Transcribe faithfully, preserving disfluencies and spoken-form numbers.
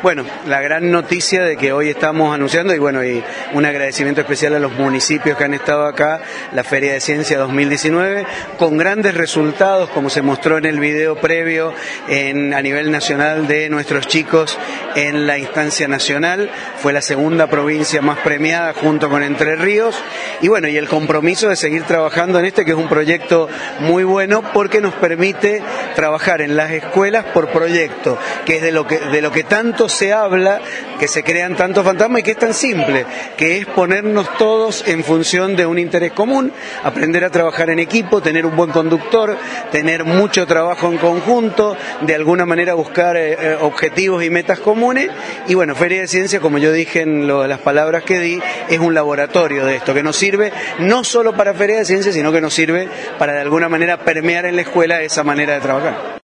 Bueno, la gran noticia de que hoy estamos anunciando, y bueno, y un agradecimiento especial a los municipios que han estado acá, la Feria de Ciencia dos mil diecinueve, con grandes resultados, como se mostró en el video previo en, a nivel nacional de nuestros chicos en la instancia nacional. Fue la segunda provincia más premiada junto con Entre Ríos, y bueno, y el compromiso de seguir trabajando en este, que es un proyecto muy bueno porque nos permite trabajar en las escuelas por proyecto, que es de lo que, de lo que tanto se habla, que se crean tantos fantasmas y que es tan simple, que es ponernos todos en función de un interés común, aprender a trabajar en equipo, tener un buen conductor, tener mucho trabajo en conjunto, de alguna manera buscar eh, objetivos y metas comunes. Y bueno, Feria de Ciencia, como yo dije en lo, las palabras que di, es un laboratorio de esto, que nos sirve no solo para Feria de Ciencia, sino que nos sirve para de alguna manera permear en la escuela esa manera de trabajar.